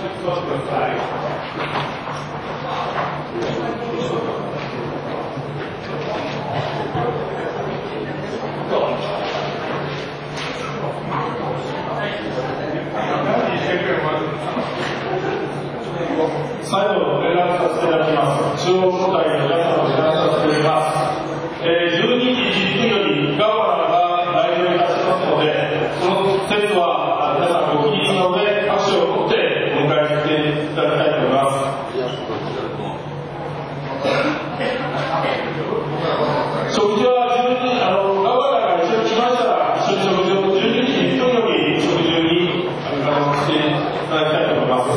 再度連絡させていただきます。中央総会の皆様に連絡させていただきます。12時10分よりガバナが来場いたしますので、その説は皆さんご起立なので拍手を取ってお迎えしていただきたいと思います。食事はガバナが一緒に来ましたら、一緒に食事を12時10分より食事にしていただきたいと思います。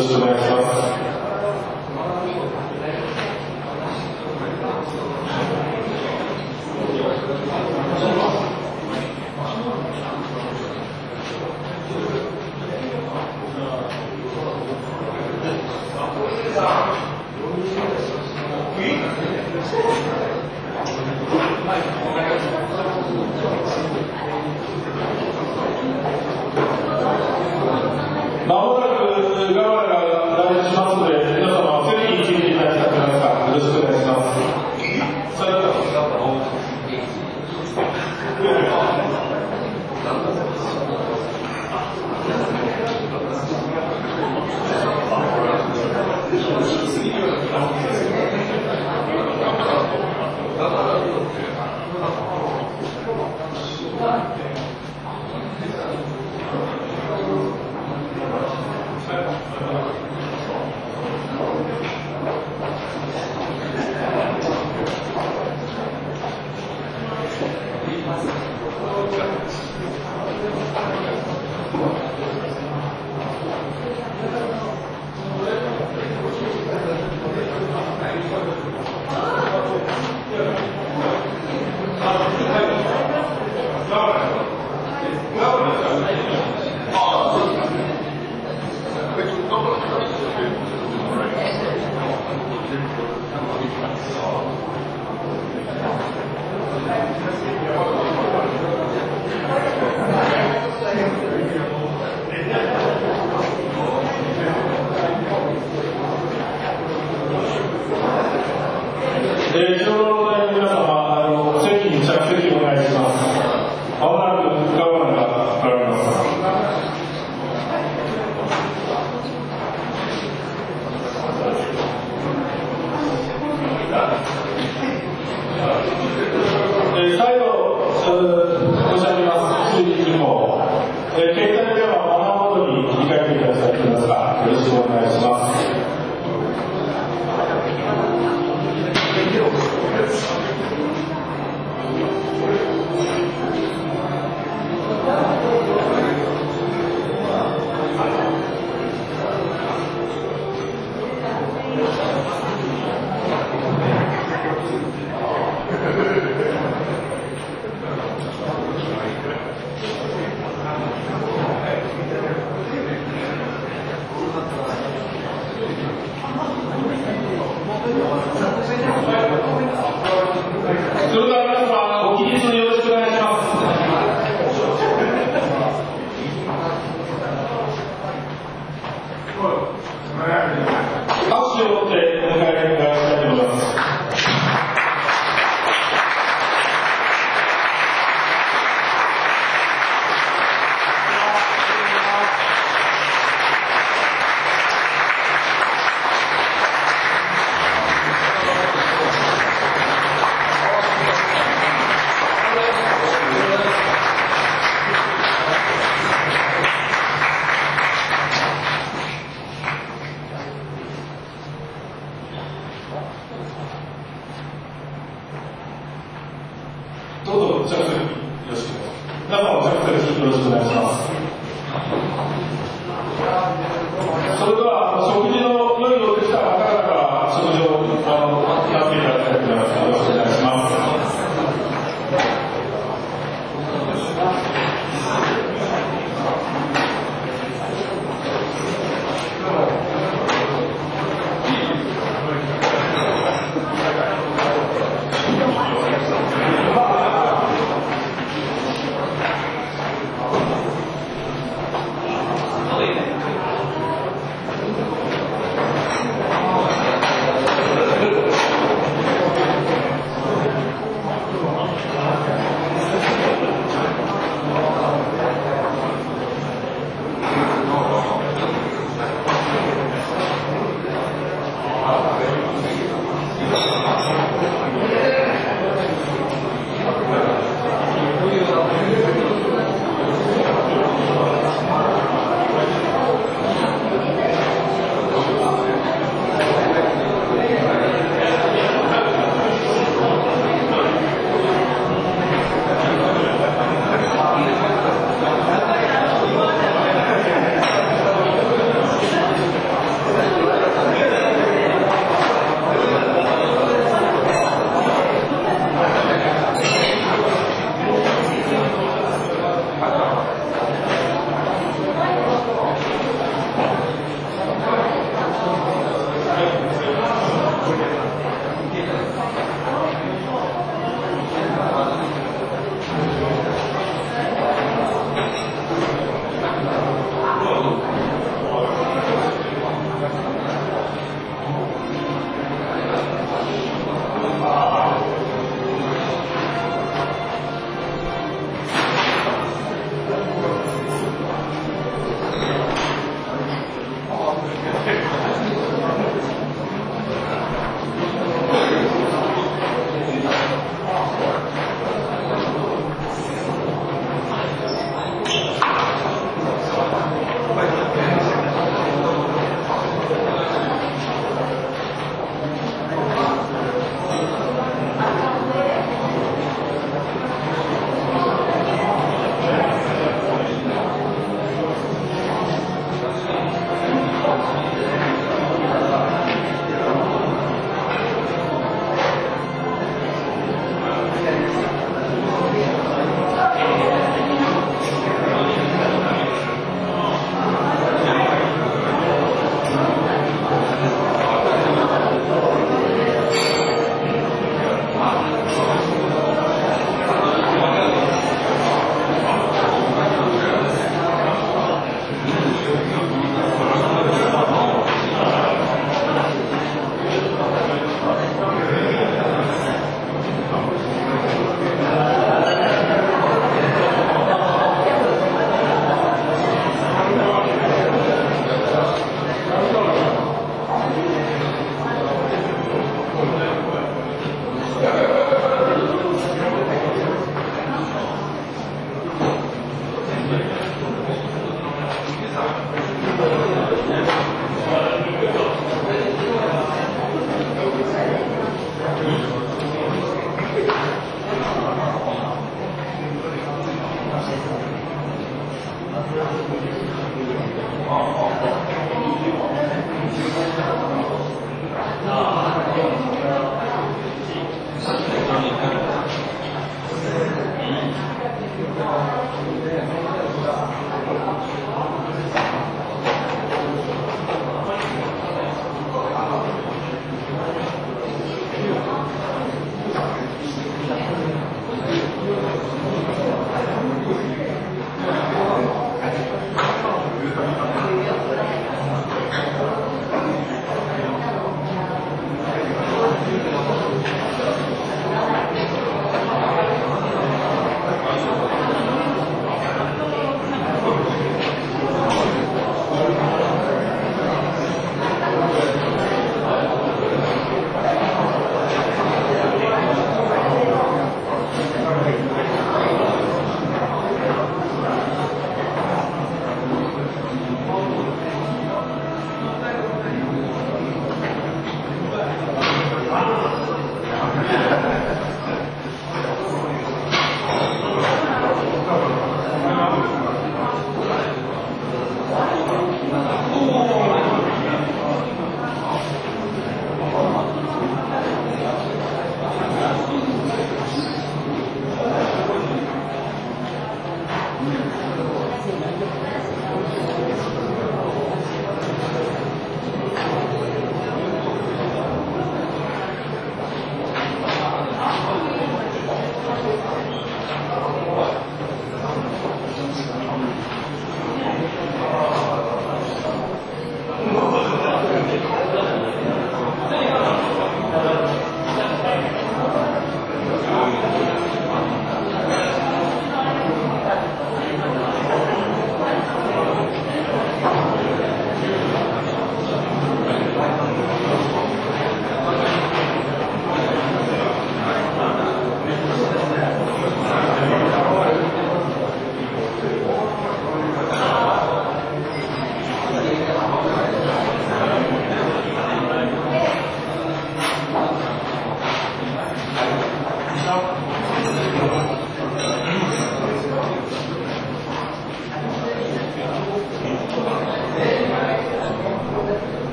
ろしくお願いします。まもなくガワラが来日しますので、皆様は席についていただきたくなりますか。よろしくお願いします。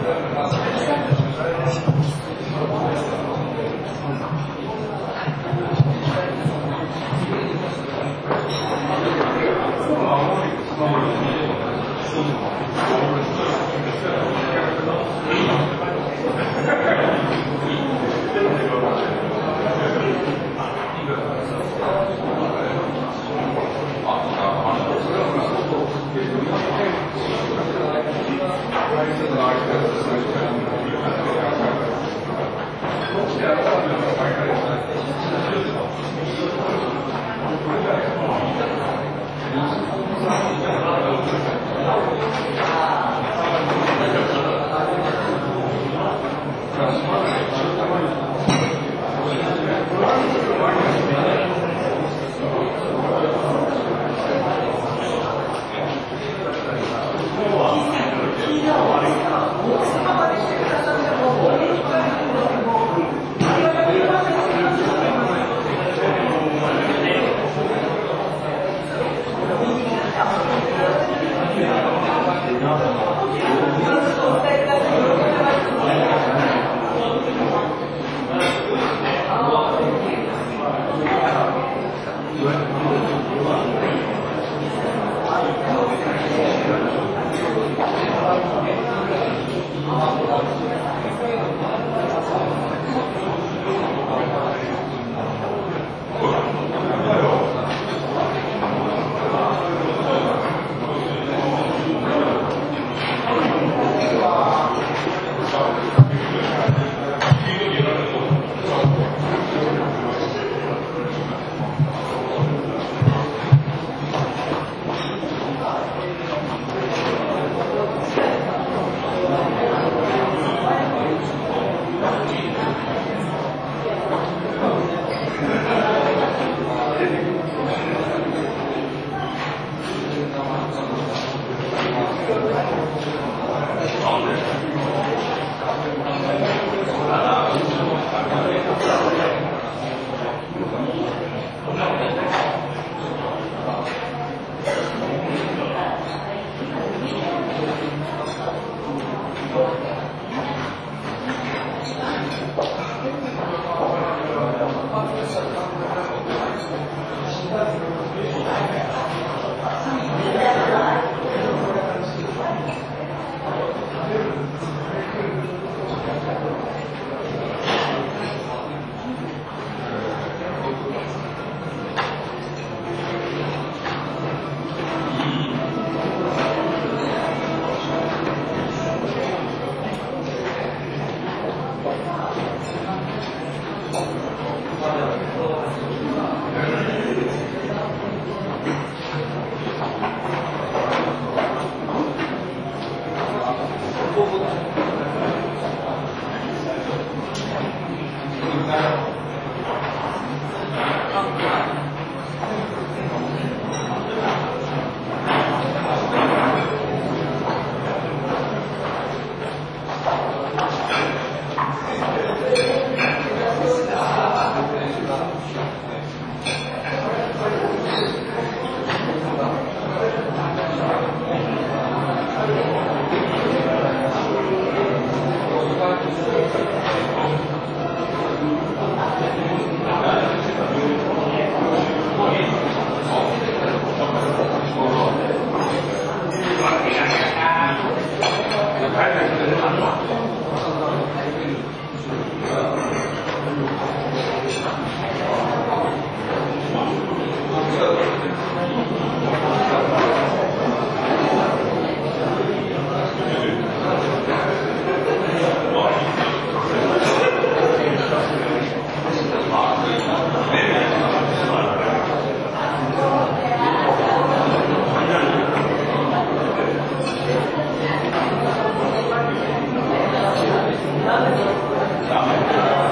Amen.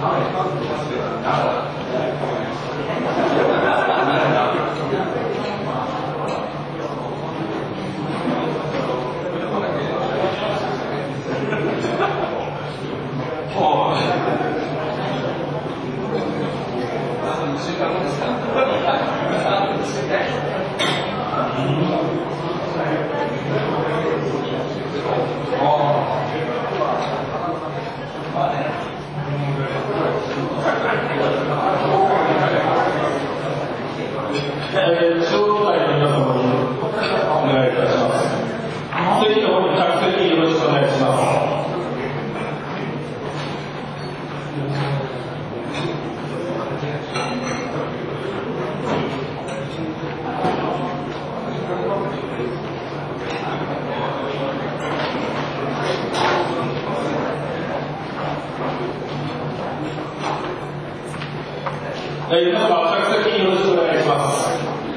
皆様、着席よろしくお願いします。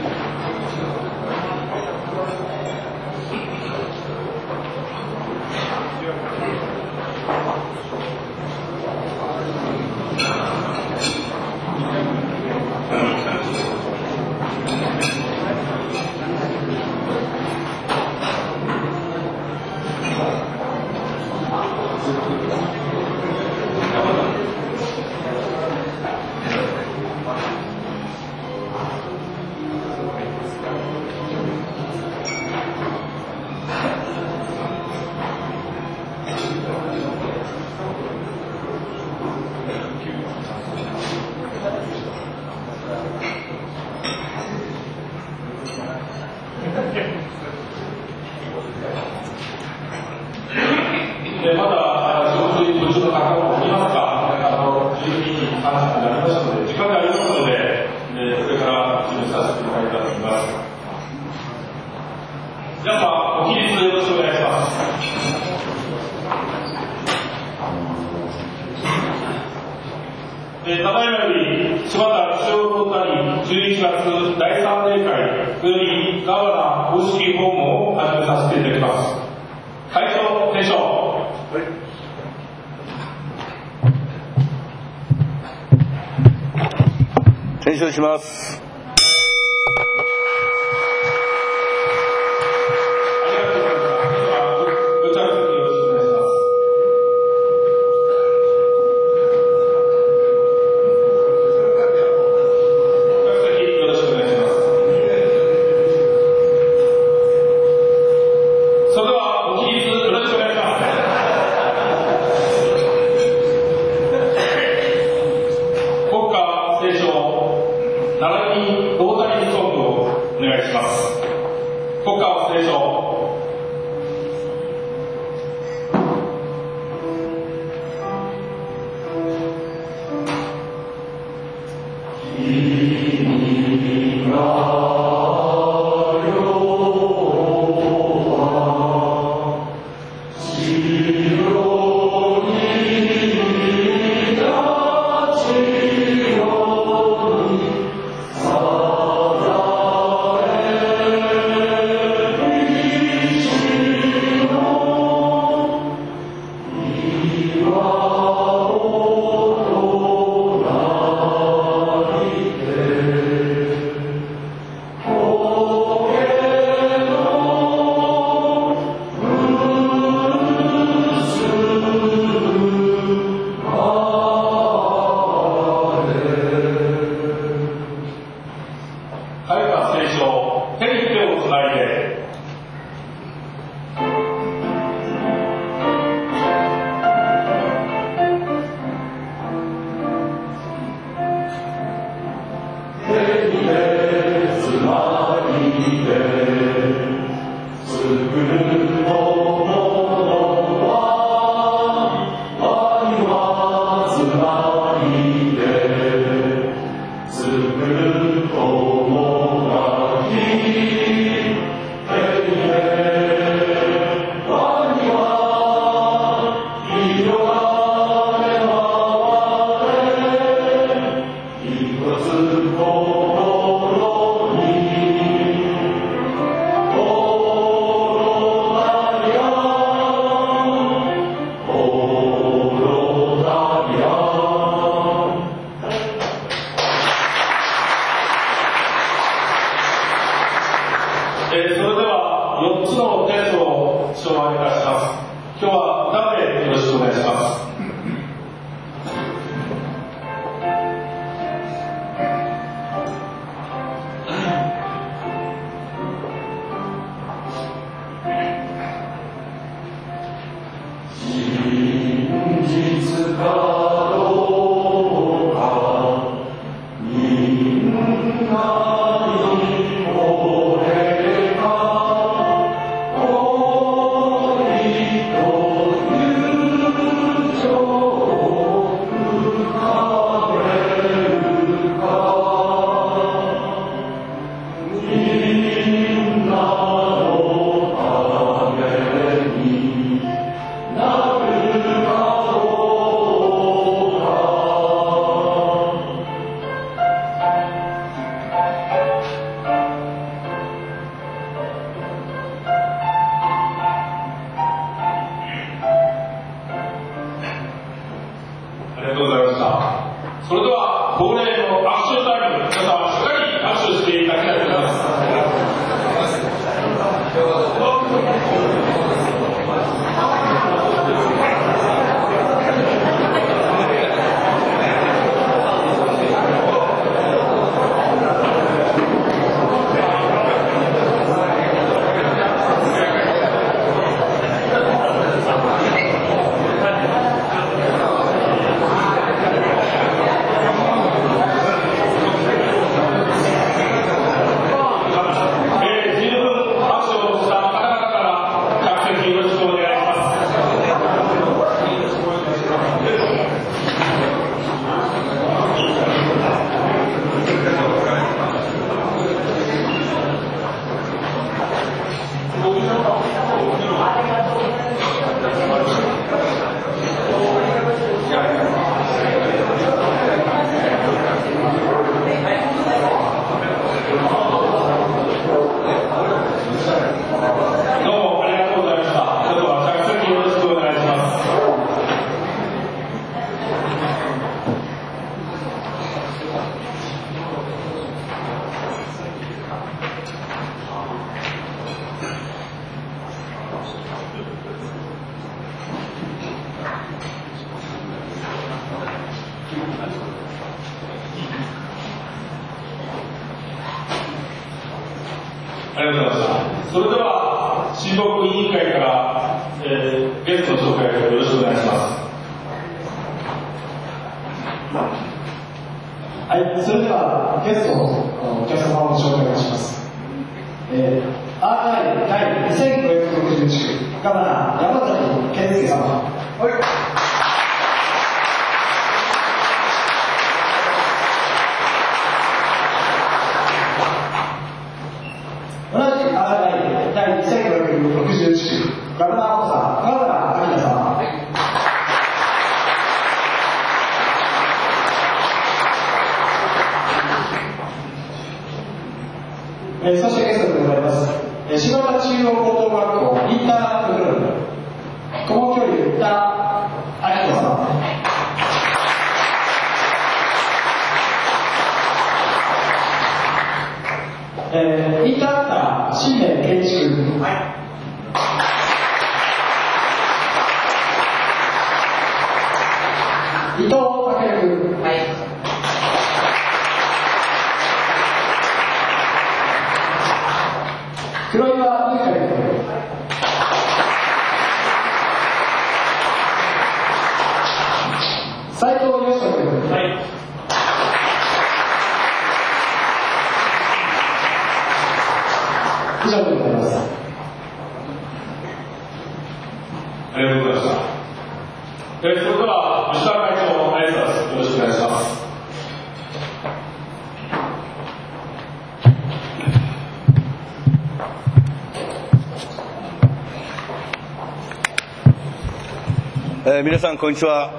まだ上手に途中の方もおりますが、12時30分になりましたので、時間がありますので、これから始めさせていただきたいと思います。皆様、ご起立よろしくお願いします。ただいまより、柴田中央ロータリー11月第3例会およびガワナ公式訪問を始めさせていただきます。会長、提唱。 提唱します。 それでは恒例の握手タイム、皆様しっかり握手していただきたいと思います。ありがとうございました。それでは親睦委員会から、ゲストの紹介をよろしくお願いします。 はい、それではゲストのお客様を紹介いたします。RI 第2561ガバナー山崎健介様。はい。同じ RI 第2561ガバナー補佐川原明様。はい。そしてゲストでございます。柴田中央高等学校インターナットグループ顧問教諭田明子さん。インターナッタ新年建築。はい。伊藤健君。はい。黒岩由香君。斉藤義人君。はい。以上でございます。 ありがとうございました。それでは吉田会長、挨拶よろしくお願いします。 皆さんこんにちは。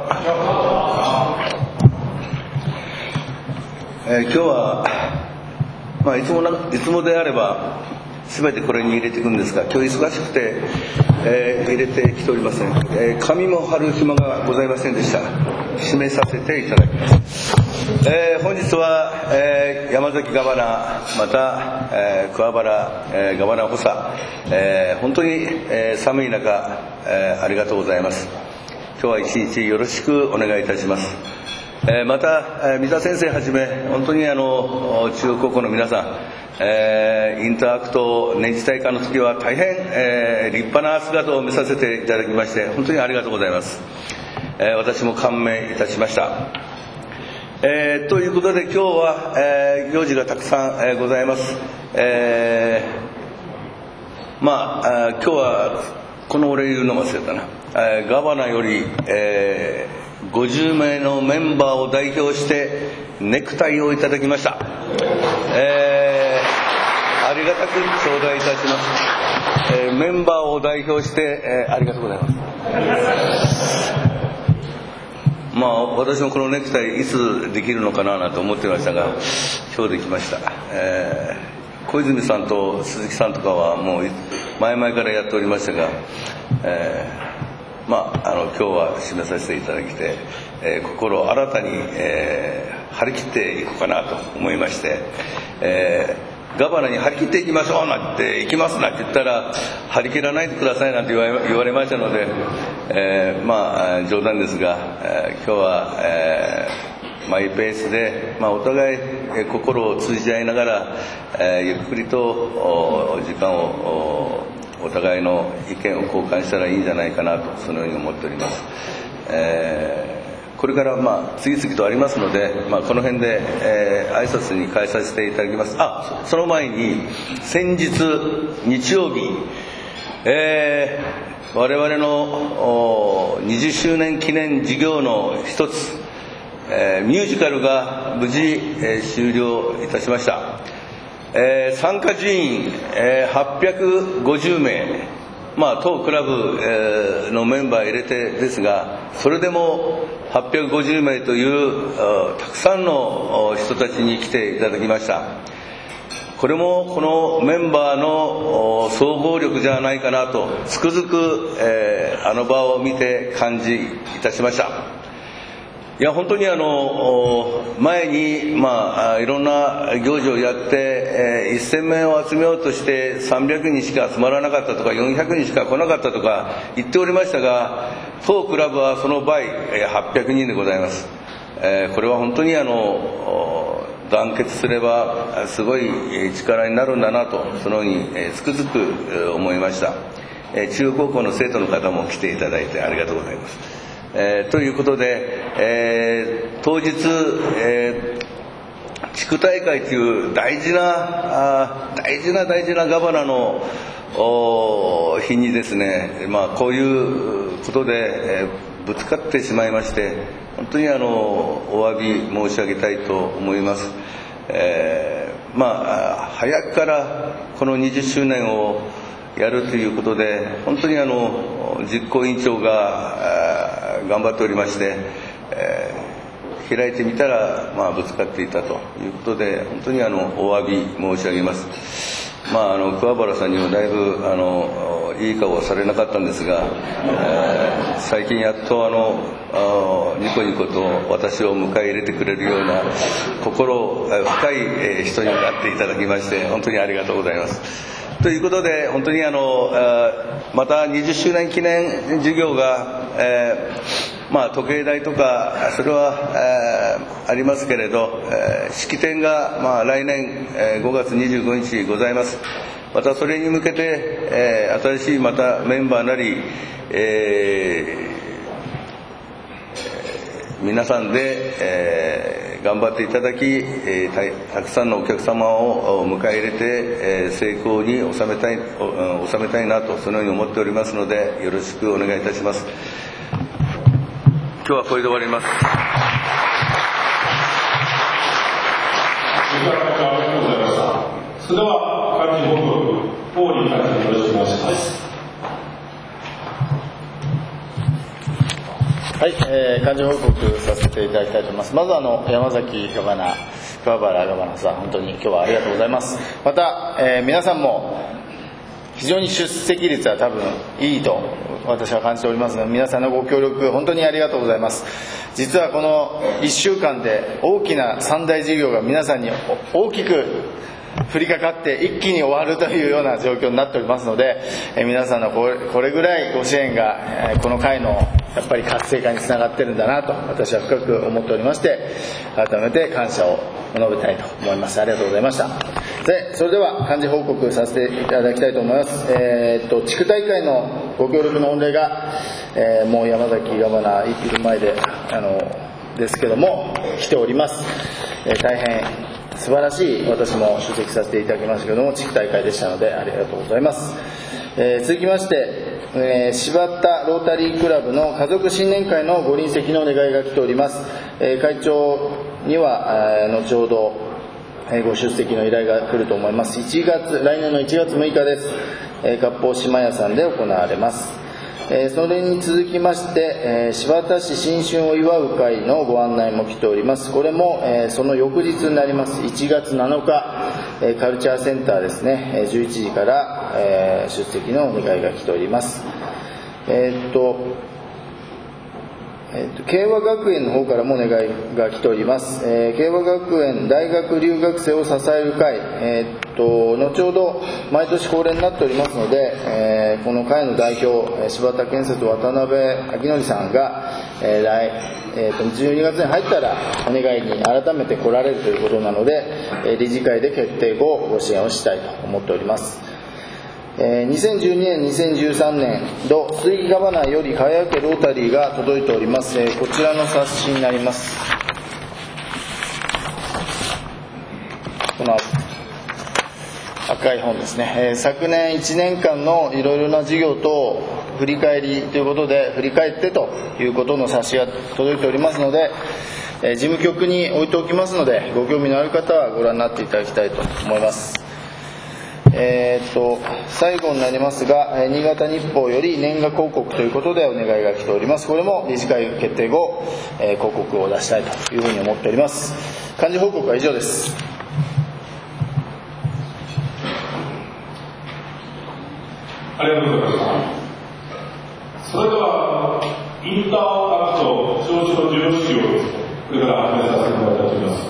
今日は、いつもであれば全てこれに入れていくんですが、今日忙しくて、入れてきておりません。紙も貼る暇がございませんでした。締めさせていただきます。本日は、山崎ガバナー、また、桑原、ガバナー補佐、本当に、寒い中、ありがとうございます。今日は一日よろしくお願いいたします。また、三田先生はじめ本当に中央高校の皆さん、インターアクト年次大会の時は大変、立派な姿を見させていただきまして本当にありがとうございます。私も感銘いたしました。ということで今日は、行事がたくさん、ございます。今日はこのお礼言うの忘れたな。ガバナより、50名のメンバーを代表してネクタイをいただきました。ありがたく頂戴いたします。メンバーを代表して、ありがとうございます。私もこのネクタイいつできるのかなと思ってましたが今日できました。小泉さんと鈴木さんとかはもう前々からやっておりましたが、 今日は締めさせていただきて、心を新たに、張り切っていこうかなと思いまして、ガバナに張り切っていきましょうなんて、行きますなんて言ったら、張り切らないでくださいなんて言われましたので、冗談ですが、今日は、マイペースで、お互い心を通じ合いながら、ゆっくりと時間をお互いの意見を交換したらいいんじゃないかなと、そのように思っております。これから次々とありますので、この辺で、挨拶に変えさせていただきます。その前に先日日曜日、我々の20周年記念事業の一つ、ミュージカルが無事、終了いたしました。参加人員、850名、当クラブのメンバー入れてですが、それでも850名というたくさんの人たちに来ていただきました。これもこのメンバーの総合力じゃないかなとつくづくあの場を見て感じいたしました。いや本当に前にいろんな行事をやって1000名を集めようとして300人しか集まらなかったとか400人しか来なかったとか言っておりましたが、当クラブはその倍800人でございます。これは本当に団結すればすごい力になるんだなと、そのようにつくづく思いました。中高校の生徒の方も来ていただいてありがとうございます。ということで、当日、地区大会という大事なガバナの日にですね、こういうことで、ぶつかってしまいまして、本当にお詫び申し上げたいと思います。早くからこの20周年をやるということで、本当に実行委員長が頑張っておりまして、開いてみたら、ぶつかっていたということで、本当にお詫び申し上げます。桑原さんにもだいぶいい顔はされなかったんですが、最近やっとニコニコと私を迎え入れてくれるような心深い人になっていただきまして、本当にありがとうございます。ということで、本当にまた20周年記念事業が、時計台とかそれは、ありますけれど、式典が、来年、5月25日ございます。またそれに向けて、新しいまたメンバーなり、皆さんで、頑張っていただき、たくさんのお客様を迎え入れて、成功に収めたいなと、そのように思っておりますので、よろしくお願いいたします。今日はこれで終わります。 ありがとうございました。それでは会議報告、大理会長よろしくお願いします。 はい、幹事報告させていただきたいと思います。まず山崎ガバナ、桑原ガバナさん、本当に今日はありがとうございます。また、皆さんも非常に出席率は多分いいと私は感じておりますので、皆さんのご協力本当にありがとうございます。実はこの1週間で大きな3大事業が皆さんに大きく降りかかって一気に終わるというような状況になっておりますので、皆さんのこれぐらいご支援がこの会のやっぱり活性化につながってるんだなと私は深く思っておりまして、改めて感謝を述べたいと思います。ありがとうございました。で、それでは幹事報告させていただきたいと思います。地区大会のご協力の御礼が、もう山崎ガバナいる前でですけども来ております。大変素晴らしい、私も出席させていただきましたけれども、地区大会でしたのでありがとうございます。続きまして、柴田ロータリークラブの家族新年会のご臨席のお願いが来ております。会長には後ほどご出席の依頼が来ると思います。来年の1月6日です。割烹島屋さんで行われます。それに続きまして、柴田市新春を祝う会のご案内も来ております。これも、その翌日になります1月7日、カルチャーセンターですね、11時から、出席のお願いが来ております。 慶和学園の方からもお願いが来ております。慶和学園大学留学生を支える会、後ほど毎年恒例になっておりますので、この会の代表、柴田建設渡辺明則さんが、12月に入ったらお願いに改めて来られるということなので、理事会で決定後ご支援をしたいと思っております。2012年2013年度水木川内より輝けロータリーが届いております。こちらの冊子になります。この赤い本ですね。昨年1年間のいろいろな事業と振り返りということで、振り返ってということの冊子が届いておりますので、事務局に置いておきますので、ご興味のある方はご覧になっていただきたいと思います。最後になりますが、新潟日報より年賀広告ということでお願いが来ております。これも理事会決定後、広告を出したいというふうに思っております。幹事報告は以上です。 ありがとうございます。それではインターアクト招致の授与式をこれから始めさせていただきたいと思います。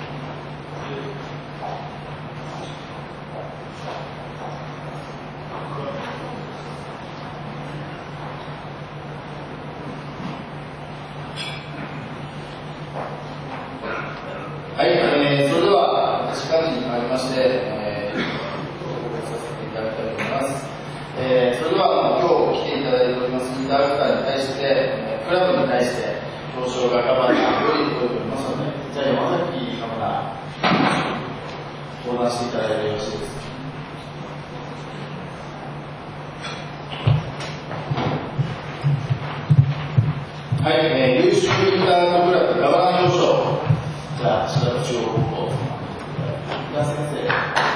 はい、それでは私幹事に変わりまして、報告させていただきたいと思います。それでは今日来ていただいておりますインターアクターに対して、クラブに対して表彰がガバナーより届いておりますので、じゃあ山崎ガバナー登壇していただいてよろしいですか。はい、優秀インターアクトクラブガバナー表彰、じゃあ柴田中央高校井田先生、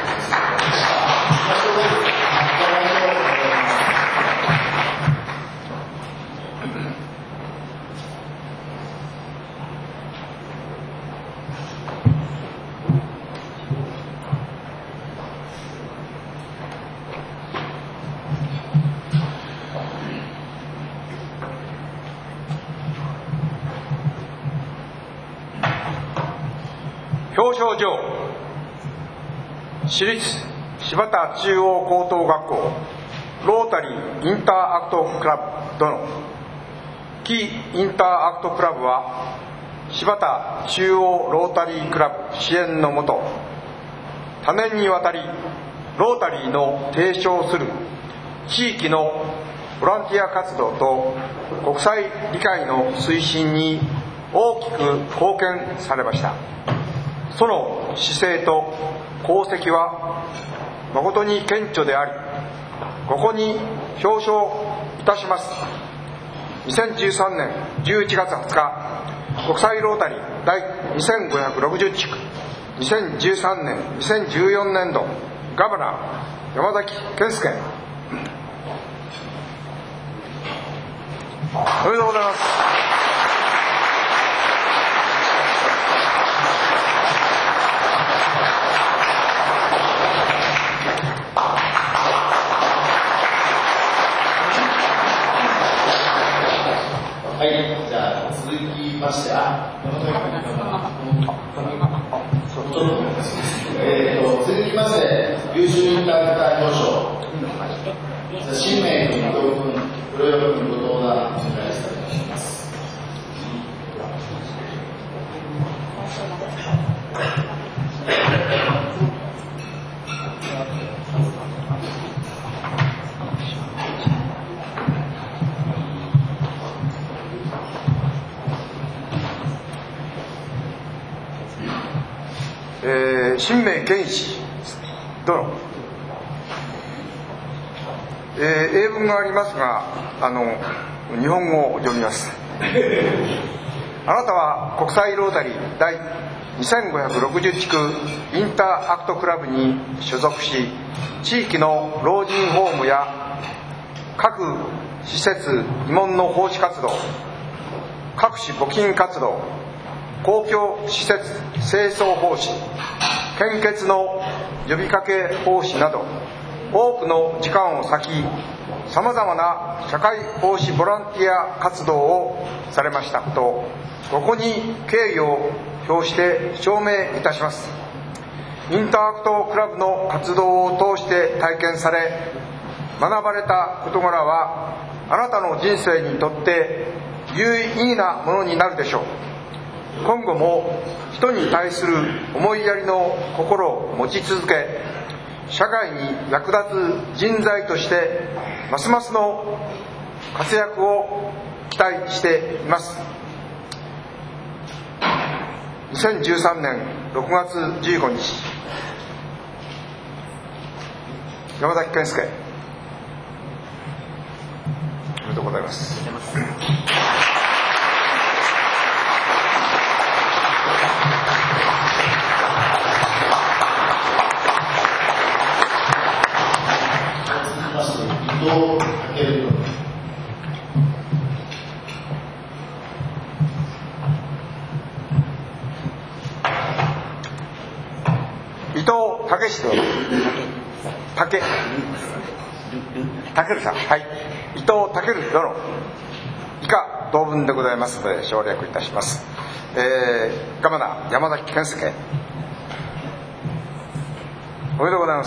表彰状、私立柴田中央高等学校ロータリーインターアクトクラブ殿。キーインターアクトクラブは柴田中央ロータリークラブ支援のもと、多年にわたりロータリーの提唱する地域のボランティア活動と国際理解の推進に大きく貢献されました。その姿勢と功績は誠に顕著であり、ここに表彰いたします。2013年11月20日国際ロータリー第2560地区2013年2014年度ガバナー山崎健介、おめでとうございます。 はい、じゃあ続きまして、続きまして優秀インターアクター表彰、新名君、伊藤君、黒岩君、ご登壇お願いしたいと思います。 新名健一殿、英文がありますが日本語を読みます。あなたは国際ロータリー第2560地区インターアクトクラブに所属し、地域の老人ホームや各施設慰問の奉仕活動、各種募金活動、公共施設清掃奉仕、献血の呼びかけ奉仕など多くの時間を割き、 さまざまな社会奉仕ボランティア活動をされましたことをここに敬意を表して証明いたします。インターアクトクラブの活動を通して体験され学ばれた事柄はあなたの人生にとって有意義なものになるでしょう。今後も人に対する思いやりの心を持ち続け、社会に役立つ人材としてますますの活躍を期待しています。2013年6月15日、山崎健介、おめでとうございます。伊藤武史殿、武さん、はい、伊藤武殿、以下同文でございますので省略いたします。ガバナー山崎健介、おめでとうございます。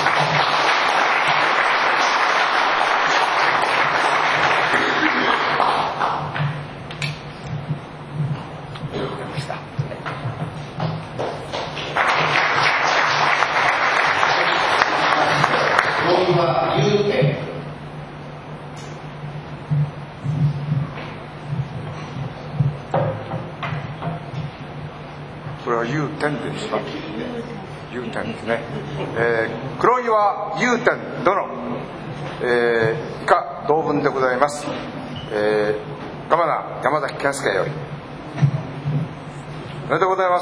これは U10 ですか。U10 ですね。黒岩 U10 殿、以下同文でございます。ガバナー山崎健介よりおめでとうございます。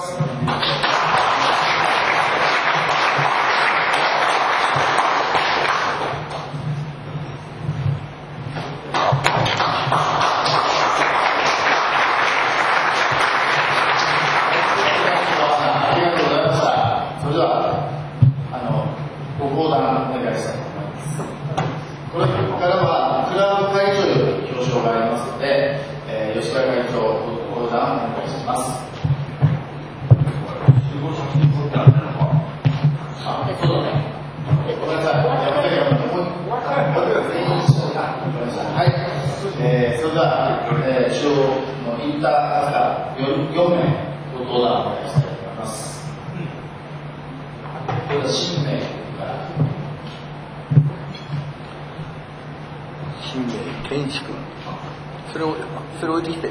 それ置いてきて。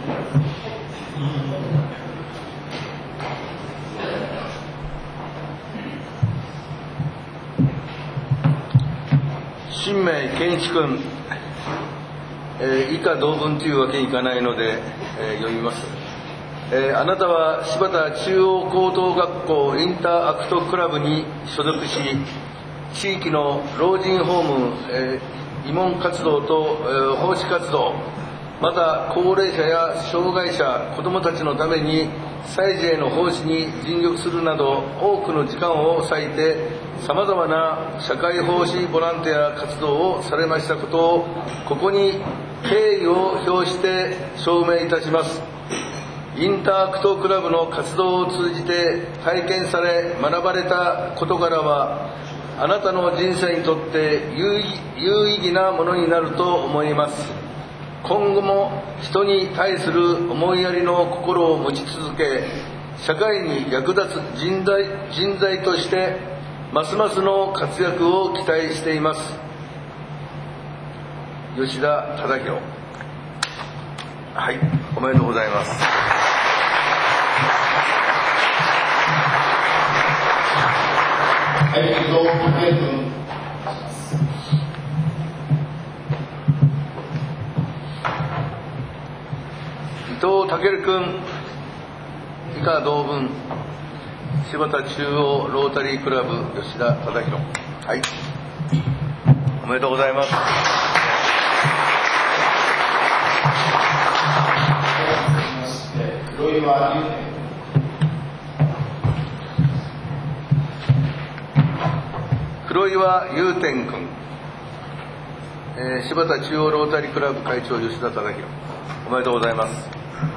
新明健一君、以下同文というわけにいかないので、読みます。あなたは柴田中央高等学校インターアクトクラブに所属し、地域の老人ホーム、慰問活動と、奉仕活動、また高齢者や障害者、子どもたちのために祭事への奉仕に尽力するなど多くの時間を割いてさまざまな社会奉仕ボランティア活動をされましたことをここに敬意を表して証明いたします。インターアクトクラブの活動を通じて体験され学ばれた事柄はあなたの人生にとって有意義なものになると思います。今後も人に対する思いやりの心を持ち続け、社会に役立つ人材としてますますの活躍を期待しています。吉田忠宏。はい、おめでとうございます。 はい、伊藤武君。 伊藤健君、以下同文、柴田中央ロータリークラブ吉田忠宏。はい、おめでとうございます。 黒岩祐天。 黒岩祐天君、 柴田中央ロータリークラブ会長吉田忠宏、おめでとうございます。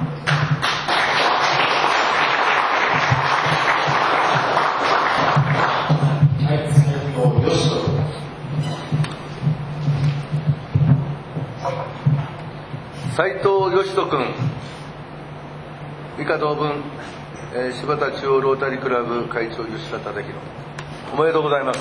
斉藤義人君、以下同文、柴田中央ロータリークラブ会長吉田忠宏、おめでとうございます。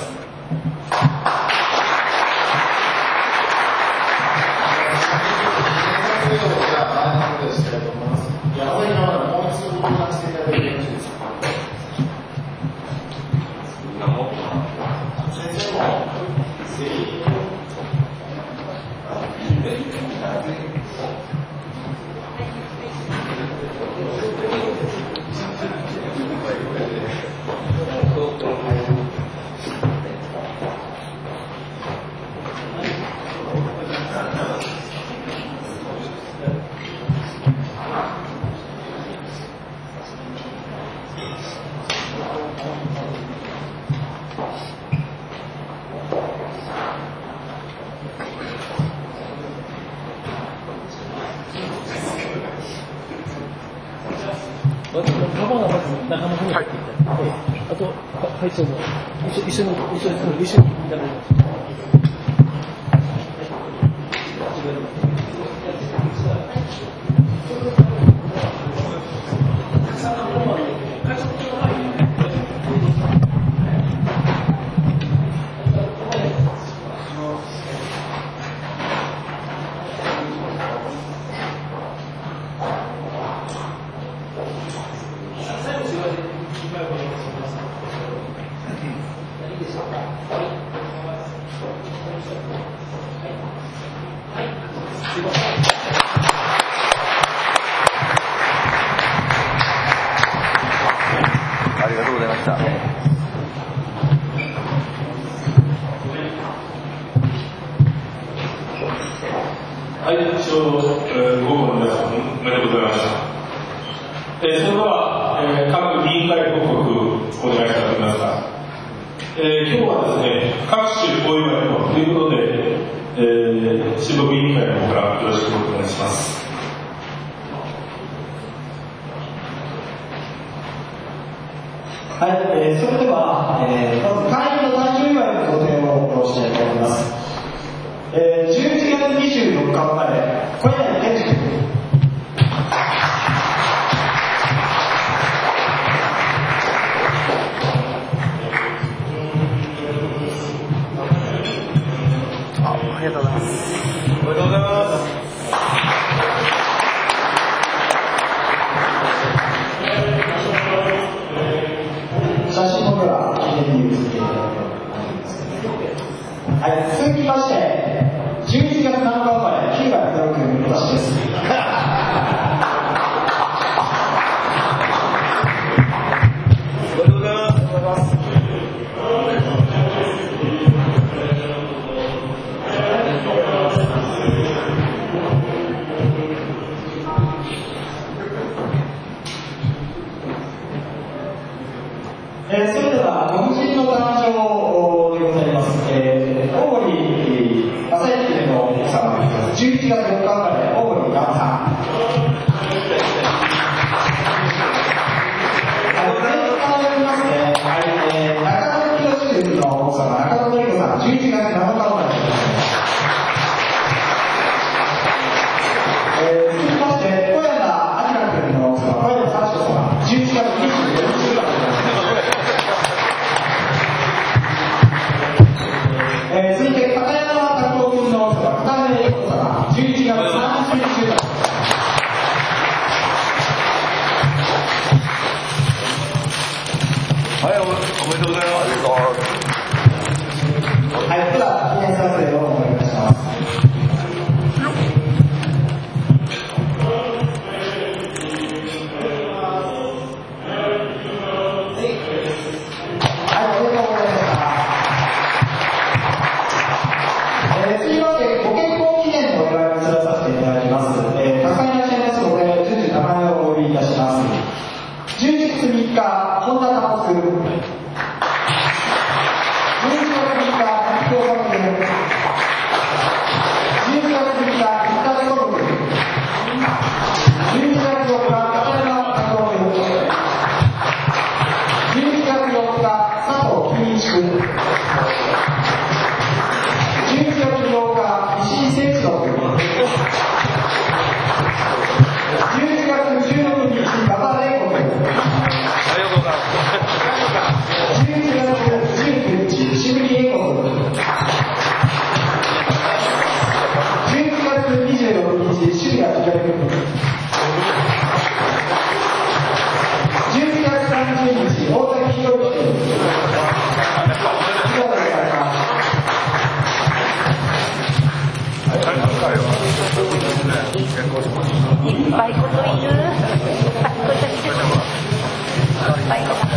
あと会長も一緒にいただきます。 ありがとうございました。 はい、一応、午後の皆さん、おめでとうございました。それでは、各委員会報告お願いしたいと思いますが、今日はですね、各種お祝いということで、親睦委員会の方からよろしくお願いします。 はい、それでは、まず会員の誕生祝いのご提案をしたいと思います。11月24日生まれ、小柳健二君。 ありがとうございます。 おめでとうございます。 写真のでは記念に写っていただければと思います。はい、続きまして、11月7日生まれ、日が0君、私です。 おめでとうございます。 それでは、ご婦人の誕生でございます。大森正幸君の奥様、11月4日生まれ、大森山さん。前回によりまして、中野清君の奥様、中野典子さん、11月7日生まれでございます。続きまして、小山明君の奥様、小山幸子様、11月24日生まれでございます。続いて片山拓夫君の奥様、片目英子様、11月30日生まれ。 はい、おめでとうございます。 はい、では記念撮影をお願いいたします。11月3日、 ございます。 11月19日、シムリエコン。11月26日、シリア左組。11月30日、大崎博之君。 いっぱいこといる。いっぱいこと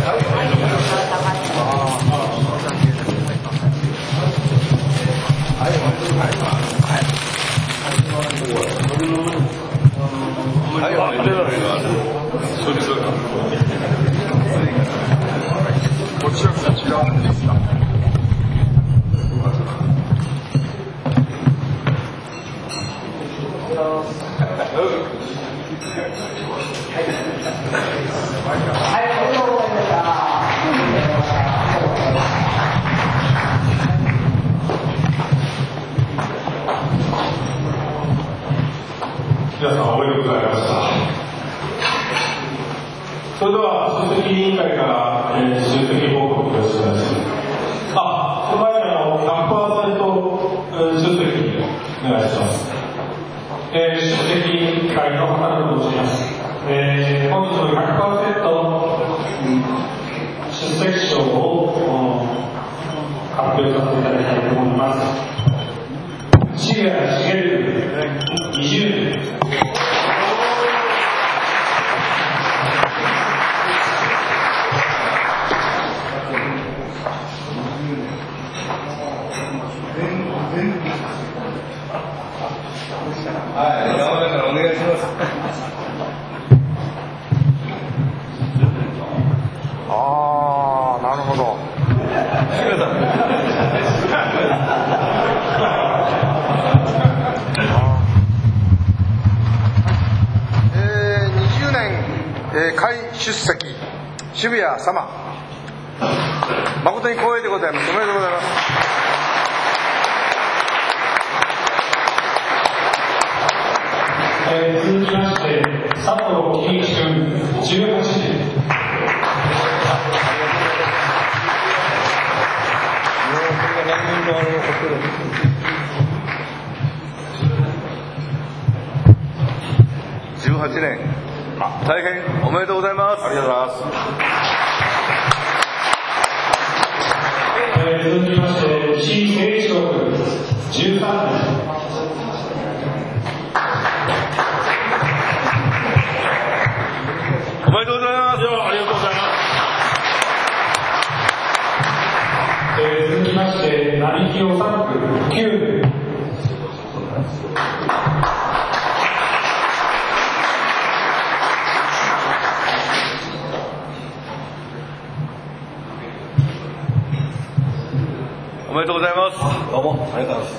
こちらこちらですか。 皆さんおめでとうございました。それでは出席委員会から出席報告をします。その前に100% 出席お願いします。出席委員会の方に申します。本日の 100% 出席賞を発表させていただきたいと思います。重谷茂20年。 山田さんお願いします。 なるほど。20年、会出席渋谷様、誠に光栄でございます。おめでとうございます。 続きまして佐藤喜一君18年。 18年、大変おめでとうございます。 ありがとうございます。 続きまして石井誠一郎君13年。 おめでとうございます。 ありがとうございます。続きまして並木治君9年。 おめでとうございます。どうもありがとうございます。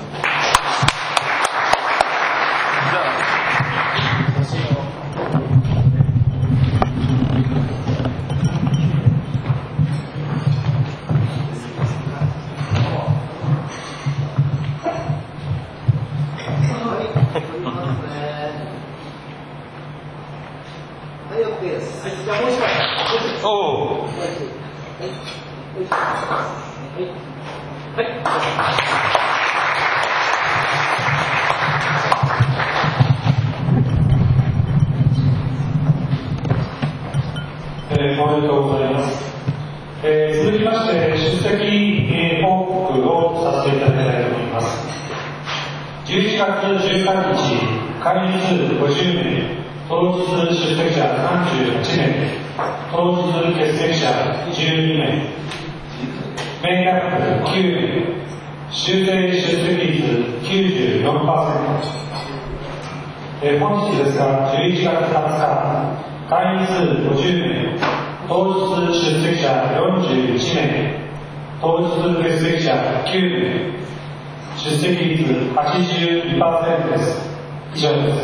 おめでとうございます。続きまして出席報告をさせていただきたいと思います。11月13日会議数50名、当日出席者38名、当日欠席者12名、メインアップ9名、修正出席率 94%。本日ですが11月20日会議数50名、当日出席者41名、当日欠席者9名、出席率 82% です。以上です。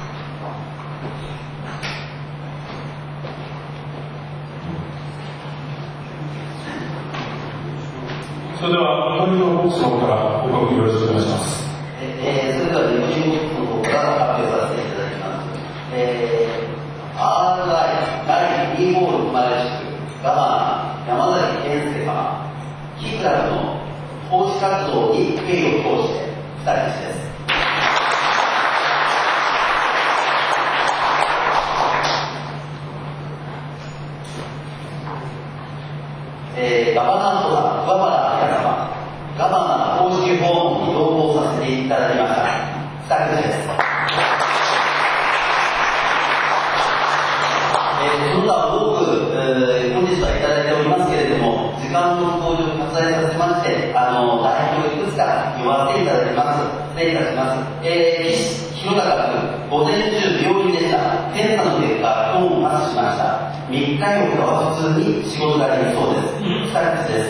それでは残りのボックスの方から報告よろしくお願いします。 それでは準備ボックスの方から発表させていただきます。RI 第2号生まれしくガバナ山崎健介様、キークラブの奉仕活動に敬意を通して2人です。ガバナントさん、桑原彩様、ガバナ公式訪問に同行させていただきましたスタッフです。その他多く、本日はいただいておりますけれども、時間の登場を割愛させまして、代表いくつか読ませていただきます。失礼いたします。広高君、午前中病院でした。検査の結果、今日もパスしました。3日4日は普通に仕事ができそうです。スタッフです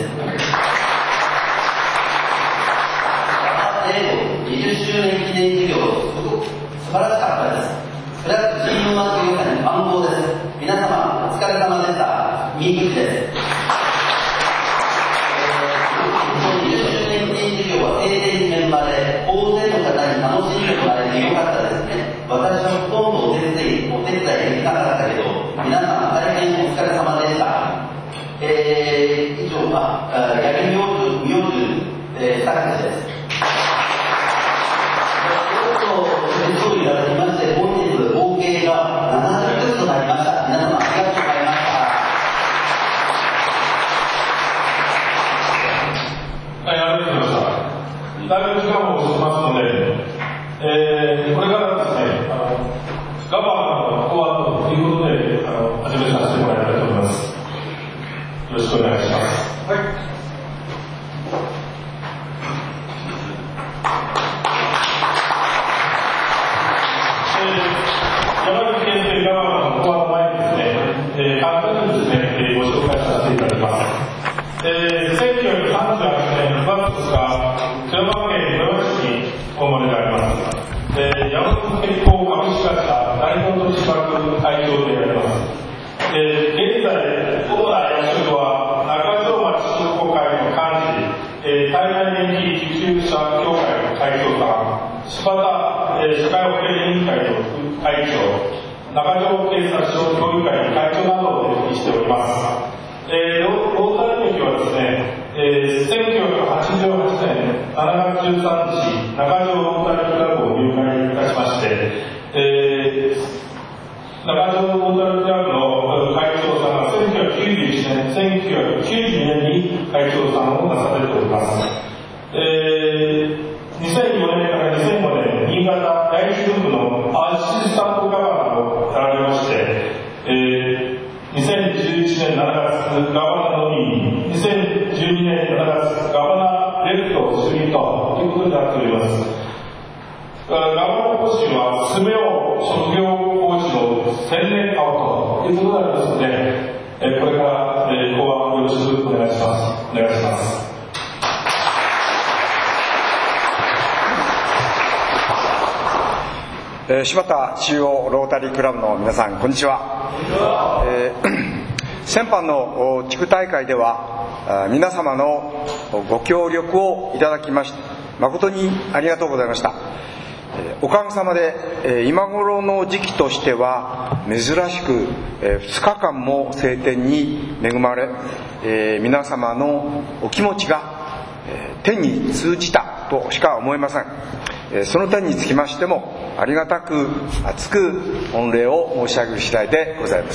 。20周年記念事業、素晴らしかったです。クラブチームマーケ予算に番号です。皆様、お疲れ様でした。ミークです。20周年記念事業は定点現場で、大勢の方に楽しんでもらえてよかったですね。私はほとんどお手伝いできなかったけど、皆さん大変お疲れ様でした。以上、八木明神、スタッフです。そういただきまして、本日合計が70となりました。皆様ありがとうございました。 はい、ありがとうございました。だいぶ時間も押しますので、これからですね、ガバナのコアということで始めさせてもらいたいと思います。よろしくお願いします。はい。山口県警ガバナのコアの前にですね、簡単にですね、ご紹介させていただきます。1938年9月2日、富山県富山市にお生まれであります。山口鉄工株式会社代表取締役会長であります。現在、主な役職は中条町振興会の幹事、体内年金受給者協会の会長さん、柴田社会保険委員会の副会長、中条警察署協議会の会長などを歴任しております。ロータリー歴はですね、1988年7月13日、中条ロータリークラブを入会いたしまして、中条ロータリークラブの会長さんが1991年、1992年に会長さんをなされております。2004年から2005年、新潟第一部のアシスタントガバナーをやられまして、2011年7月ガバナーのみ、2012年7月ガバナーレフト主任ということになっております。ガバナー講師は娘を職業講師の専念顔ということになりますので、これから講話をよろしくお願いします。お願いします。 柴田中央ロータリークラブの皆さん、こんにちは。先般の地区大会では皆様のご協力をいただきまして誠にありがとうございました。おかげさまで今頃の時期としては珍しく2日間も晴天に恵まれ、皆様のお気持ちが天に通じたとしか思えません。その点につきましてもありがたく厚く御礼を申し上げる次第でございます。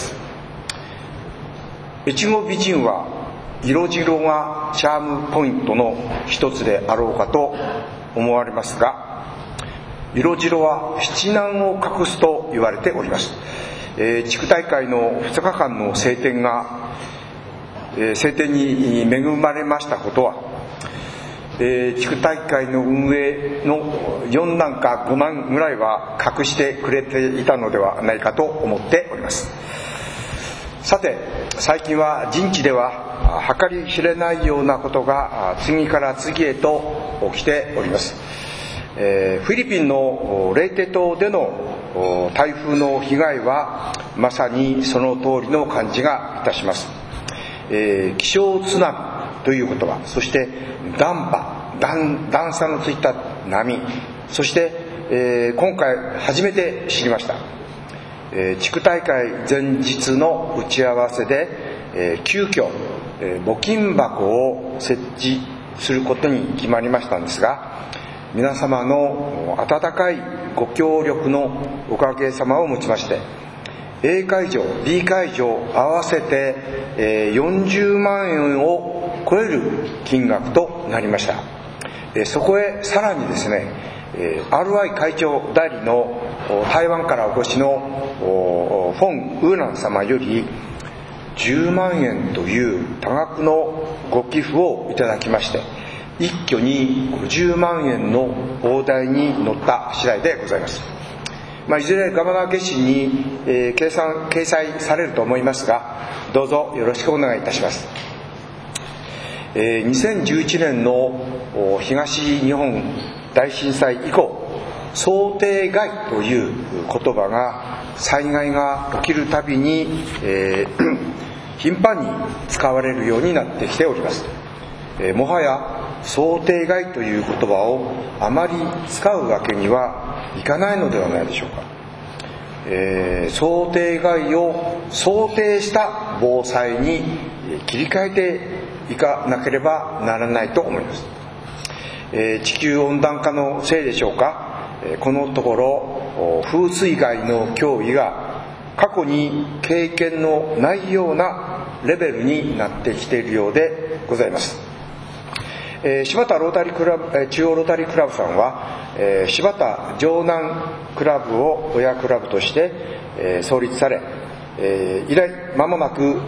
越後美人は色白がチャームポイントの一つであろうかと思われますが、色白は七難を隠すと言われております。地区大会の2日間の晴天に恵まれましたことは、地区大会の運営の4難か5難ぐらいは隠してくれていたのではないかと思っております。さて、最近は人知では計り知れないようなことが次から次へと起きております。フィリピンのレイテ島での台風の被害はまさにその通りの感じがいたします。気象津波という言葉、そして段差のついた波、そして、今回初めて知りました地区大会前日の打ち合わせで、急遽、募金箱を設置することに決まりましたんですが、皆様の温かいご協力のおかげさまをもちまして、A 会場 B 会場合わせて40万円を超える金額となりました。そこへさらにですね、RI 会長代理の台湾からお越しのフォン・ウーナン様より10万円という多額のご寄付をいただきまして、一挙に50万円の大台に乗った次第でございます。いずれガバナー月誌に、掲載されると思いますが、どうぞよろしくお願いいたします。2011年の東日本大震災以降、想定外という言葉が災害が起きるたびに、頻繁に使われるようになってきております。もはや想定外という言葉をあまり使うわけにはいかないのではないでしょうか。想定外を想定した防災に切り替えていかなければならないと思います。地球温暖化のせいでしょうか、このところ風水害の脅威が過去に経験のないようなレベルになってきているようでございます。柴田ロータリークラブ、中央ロータリークラブさんは、柴田城南クラブを親クラブとして、創立され、以来間もなく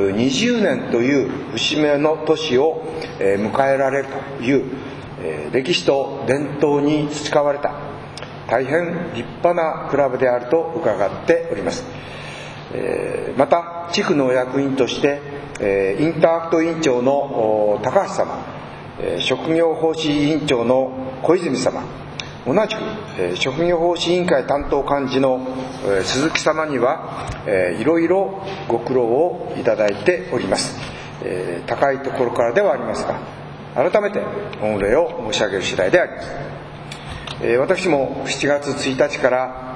20年という節目の年を、迎えられるという、歴史と伝統に培われた大変立派なクラブであると伺っております。また地区の役員として、インターアクト委員長の高橋様、職業奉仕委員長の小泉様、同じく職業奉仕委員会担当幹事の鈴木様にはいろいろご苦労をいただいております。高いところからではありますが、改めて御礼を申し上げる次第であります。私も7月1日から、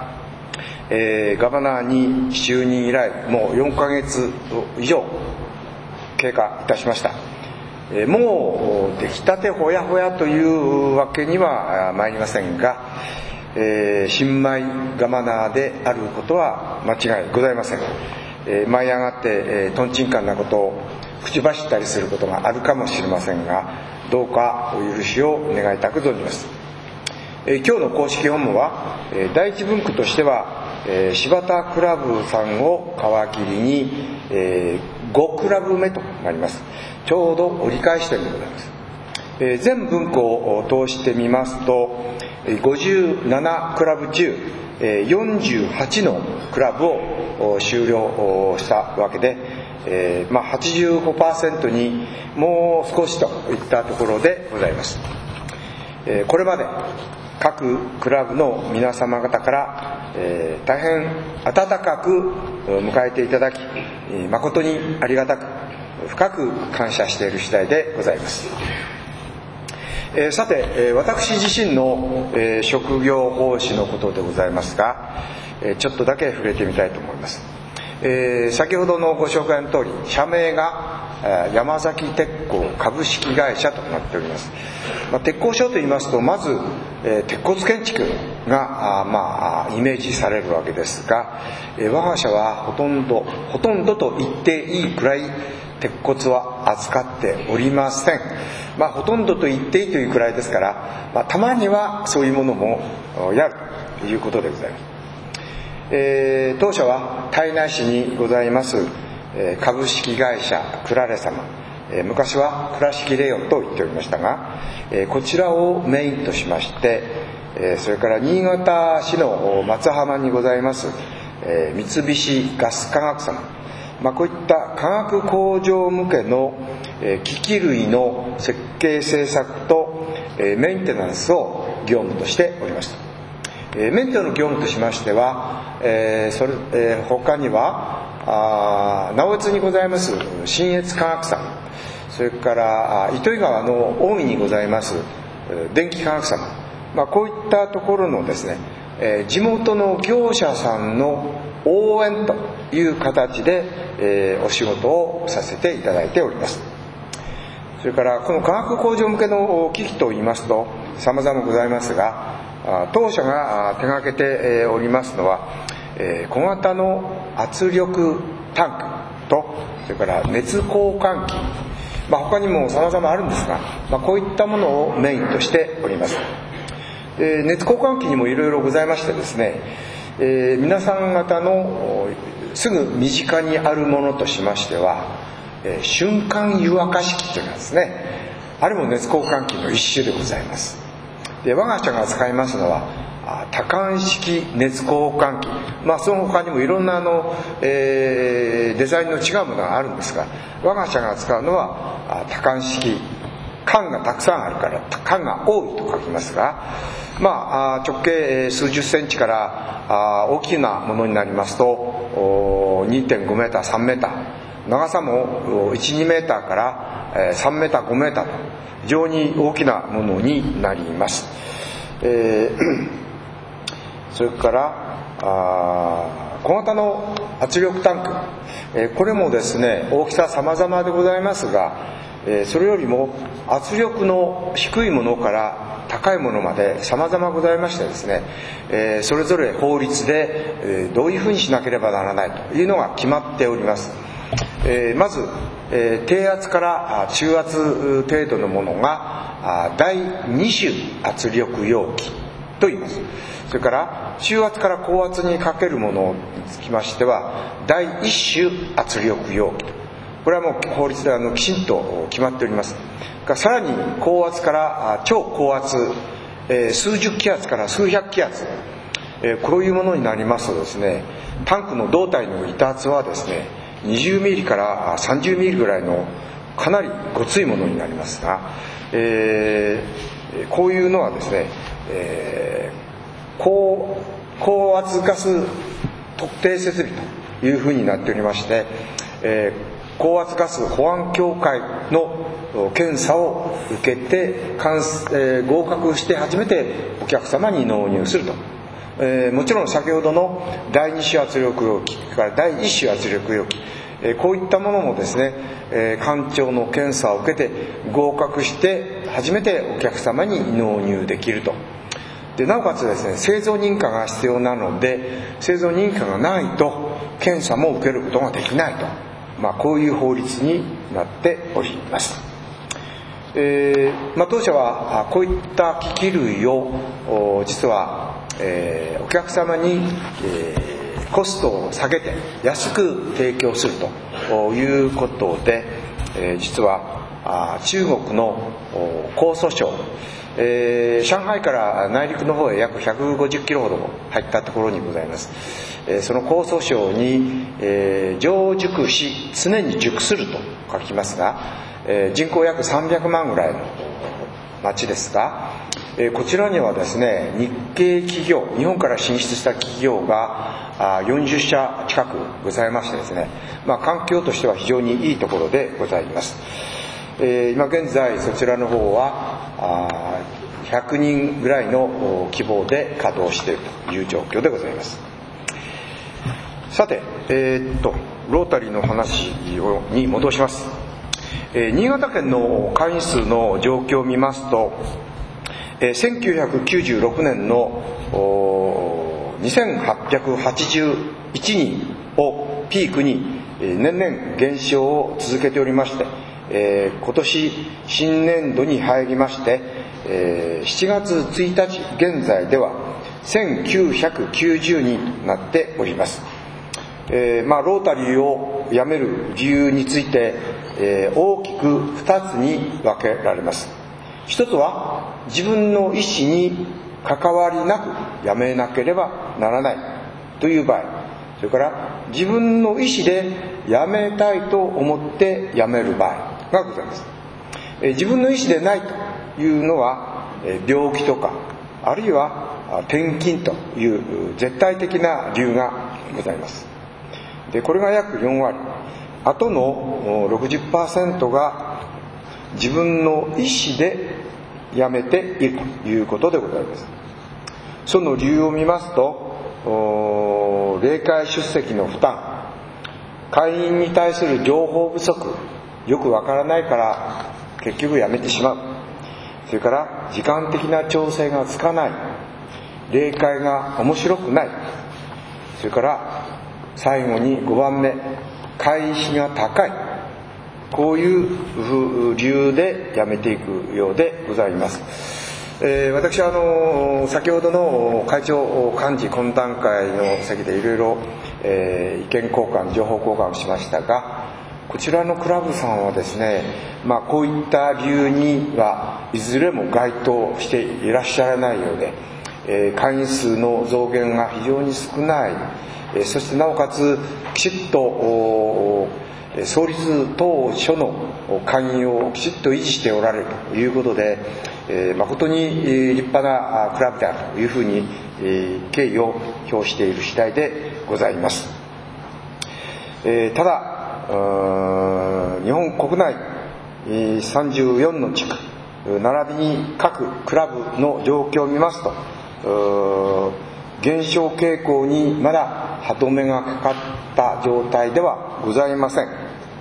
ガバナーに就任以来もう4ヶ月以上経過いたしました。もう出来たてほやほやというわけには参りませんが、新米ガバナーであることは間違いございません。舞い上がってとんちんかんなことを口走ったりすることがあるかもしれませんが、どうかお許しを願いたく存じます。今日の公式訪問は、第一分区としては、柴田クラブさんを皮切りに、5クラブ目となります。ちょうど折り返し点でございます。全分区を通してみますと、57クラブ中、48のクラブを終了したわけで、85% にもう少しといったところでございます。これまで各クラブの皆様方から、大変温かく迎えていただき、誠にありがたく深く感謝している次第でございます。さて、私自身の、職業奉仕のことでございますが、ちょっとだけ触れてみたいと思います。先ほどのご紹介の通り、社名が山崎鉄工株式会社となっております。鉄工所といいますと、まず、鉄骨建築がイメージされるわけですが、我が社はほとんどと言っていいくらい鉄骨は扱っておりません。ほとんどと言っていいというくらいですから、たまにはそういうものもやるということでございます。当社は胎内市にございます株式会社クラレ様、昔は倉敷レオンと言っておりましたが、こちらをメインとしまして、それから新潟市の松浜にございます三菱ガス化学様、こういった化学工場向けの機器類の設計製作とメンテナンスを業務としております。メンテの業務としましては、他には直江津にございます信越化学さん、それから糸魚川の近江にございます電気化学様、こういったところのですね、地元の業者さんの応援という形で、お仕事をさせていただいております。それからこの化学工場向けの機器といいますと様々ございますが、当社が手掛けておりますのは、小型の圧力タンクと、それから熱交換器、他にも様々あるんですが、こういったものをメインとしております。熱交換器にもいろいろございましてですね、皆さん方のすぐ身近にあるものとしましては、瞬間湯沸かし器というのはですね、あれも熱交換器の一種でございます。で、我が社が使いますのは多管式熱交換器、その他にもいろんなデザインの違うものがあるんですが、我が社が使うのは多管式、管がたくさんあるから管が多いと書きますが、直径数十センチから大きなものになりますと 2.5 メーター3メーター、長さも 1,2 メーターから3メーター5メーターと非常に大きなものになります。それから小型の圧力タンク、これもですね大きさ様々でございますが、それよりも圧力の低いものから高いものまで様々ございましてですね、それぞれ法律でどういうふうにしなければならないというのが決まっております。まず、低圧から中圧程度のものが第2種圧力容器と言います。それから中圧から高圧にかけるものにつきましては第1種圧力容器、これはもう法律できちんと決まっております。さらに高圧から超高圧、数十気圧から数百気圧、こういうものになりますとですね、タンクの胴体の板圧はですね20ミリから30ミリぐらいのかなりごついものになりますが、こういうのはですね、高圧ガス特定設備というふうになっておりまして、高圧ガス保安協会の検査を受けて合格して初めてお客様に納入すると。もちろん先ほどの第2種圧力容器から第1種圧力容器、こういったものもですね、官庁の検査を受けて合格して初めてお客様に納入できると。でなおかつですね、製造認可が必要なので、製造認可がないと検査も受けることができないと、こういう法律になっております。当社はこういった機器類を実は、お客様に、コストを下げて安く提供するということで、実は中国の江蘇省、上海から内陸の方へ約150キロほど入ったところにございます。その江蘇省に、常熟し常に熟すると書きますが、人口約300万ぐらいの町ですが、こちらにはですね、日系企業、日本から進出した企業が40社近くございましてですね、環境としては非常にいいところでございます。今現在そちらの方は100人ぐらいの規模で稼働しているという状況でございます。さて、ロータリーの話に戻します。新潟県の会員数の状況を見ますと、1996年の2881人をピークに年々減少を続けておりまして、今年新年度に入りまして、7月1日現在では1990人となっております。ロータリーをやめる理由について、大きく2つに分けられます。一つは自分の意思に関わりなくやめなければならないという場合、それから自分の意思でやめたいと思ってやめる場合がございます。自分の意思でないというのは病気とか、あるいは転勤という絶対的な理由がございます。でこれが約4割、あとの 60% が自分の意思でやめているということでございます。その理由を見ますと、 例会出席の負担、会員に対する情報不足、よくわからないから結局やめてしまう、それから時間的な調整がつかない、例会が面白くない、それから最後に5番目、会費が高い、こういう理由でやめていくようでございます。私は先ほどの会長幹事懇談会の席でいろいろ意見交換、情報交換をしましたが、こちらのクラブさんはですね、こういった理由にはいずれも該当していらっしゃらないようで、会員数の増減が非常に少ない、そしてなおかつきちっと創立当初の会員をきちっと維持しておられるということで、誠に立派なクラブであるというふうに敬意を表している次第でございます。ただ日本国内34の地区並びに各クラブの状況を見ますと、減少傾向にまだ歯止めがかかった状態ではございません。